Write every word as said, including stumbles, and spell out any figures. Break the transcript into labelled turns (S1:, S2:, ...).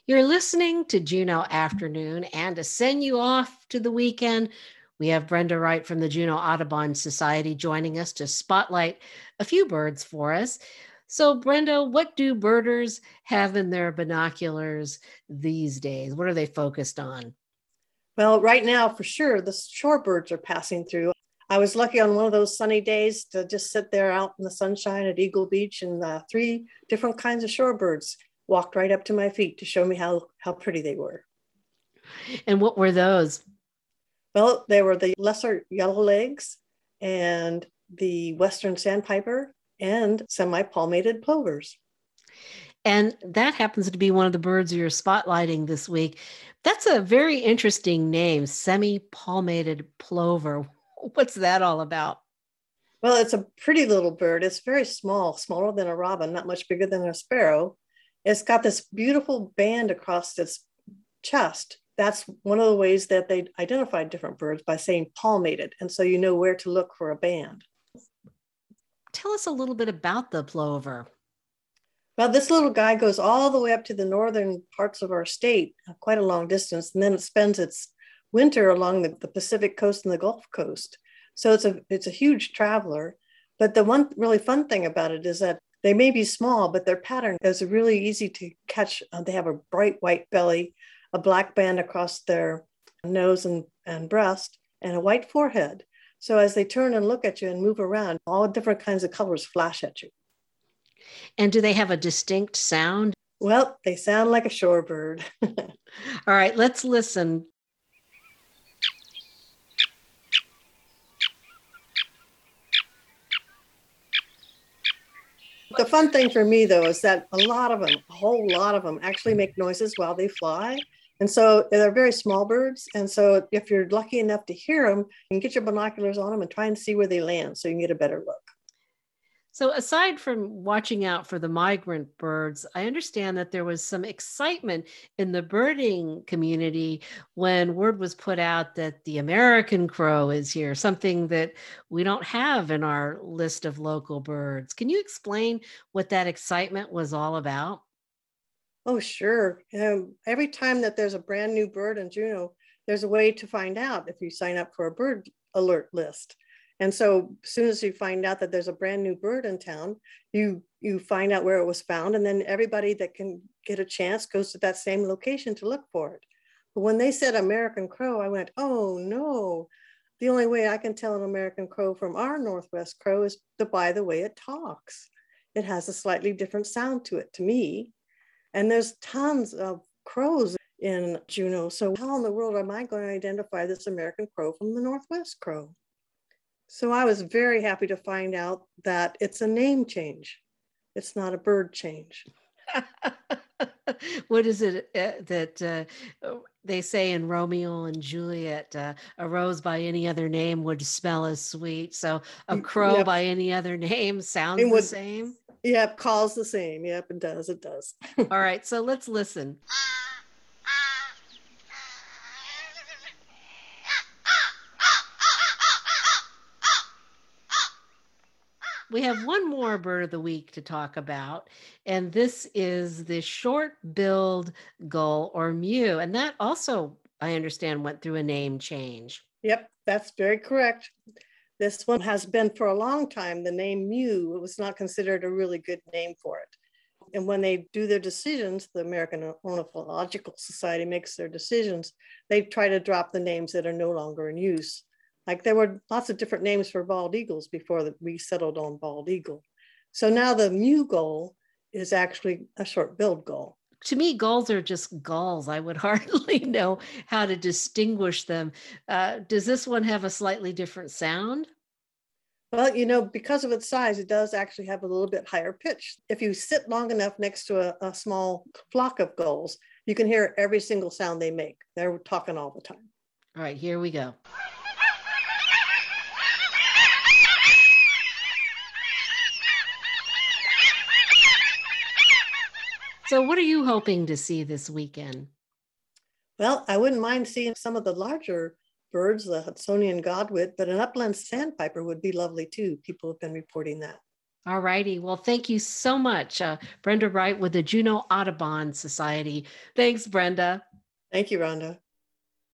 S1: You're listening to Juneau Afternoon, and to send you off to the weekend, we have Brenda Wright from the Juneau Audubon Society joining us to spotlight a few birds for us. So, Brenda, what do birders have in their binoculars these days? What are they focused on?
S2: Well, right now, for sure, the shorebirds are passing through. I was lucky on one of those sunny days to just sit there out in the sunshine at Eagle Beach, and uh, three different kinds of shorebirds walked right up to my feet to show me how, how pretty they were.
S1: And what were those?
S2: Well, they were the lesser yellowlegs and the western sandpiper and semi-palmated plovers.
S1: And that happens to be one of the birds you're spotlighting this week. That's a very interesting name, semi-palmated plover. What's that all about?
S2: Well, it's a pretty little bird. It's very small, smaller than a robin, not much bigger than a sparrow. It's got this beautiful band across its chest. That's one of the ways that they identified different birds, by saying palmated. And so you know where to look for a band.
S1: Tell us a little bit about the plover.
S2: Well, this little guy goes all the way up to the northern parts of our state, quite a long distance, and then it spends its winter along the, the Pacific coast and the Gulf Coast. So it's a it's a huge traveler. But the one really fun thing about it is that they may be small, but their pattern is really easy to catch. Uh, they have a bright white belly, a black band across their nose and, and breast, and a white forehead. So as they turn and look at you and move around, all different kinds of colors flash at you.
S1: And do they have a distinct sound?
S2: Well, they sound like a shorebird.
S1: All right, let's listen.
S2: The fun thing for me, though, is that a lot of them, a whole lot of them actually make noises while they fly. And so they're very small birds. And so if you're lucky enough to hear them, you can get your binoculars on them and try and see where they land so you can get a better look.
S1: So aside from watching out for the migrant birds, I understand that there was some excitement in the birding community when word was put out that the American crow is here, something that we don't have in our list of local birds. Can you explain what that excitement was all about?
S2: Oh, sure. Um, every time that there's a brand new bird in Juneau, there's a way to find out if you sign up for a bird alert list. And so as soon as you find out that there's a brand new bird in town, you you find out where it was found, and then everybody that can get a chance goes to that same location to look for it. But when they said American crow, I went, oh no, the only way I can tell an American crow from our Northwest crow is to, by the way it talks. It has a slightly different sound to it, to me. And there's tons of crows in Juneau. So how in the world am I going to identify this American crow from the Northwest crow? So I was very happy to find out that it's a name change. It's not a bird change.
S1: What is it uh, that uh, they say in Romeo and Juliet? Uh, a rose by any other name would smell as sweet. So a crow
S2: Yep.
S1: by any other name sounds
S2: would,
S1: the same?
S2: Yep, calls the same. Yep, it does. It does.
S1: All right, so let's listen. We have one more bird of the week to talk about, and this is the short-billed gull, or mew. And that also, I understand, went through a name change.
S2: Yep, that's very correct. This one has been for a long time the name mew. It was not considered a really good name for it. And when they do their decisions, the American Ornithological Society makes their decisions, they try to drop the names that are no longer in use. Like there were lots of different names for bald eagles before that we settled on bald eagle. So now the mew gull is actually a short-billed gull.
S1: To me, gulls are just gulls. I would hardly know how to distinguish them. Uh, does this one have a slightly different sound?
S2: Well, you know, because of its size, it does actually have a little bit higher pitch. If you sit long enough next to a, a small flock of gulls, you can hear every single sound they make. They're talking all the time.
S1: All right, here we go. So what are you hoping to see this weekend?
S2: Well, I wouldn't mind seeing some of the larger birds, the Hudsonian godwit, but an upland sandpiper would be lovely too. People have been reporting that.
S1: All righty. Well, thank you so much, uh, Brenda Wright with the Juneau Audubon Society. Thanks, Brenda.
S2: Thank you, Rhonda.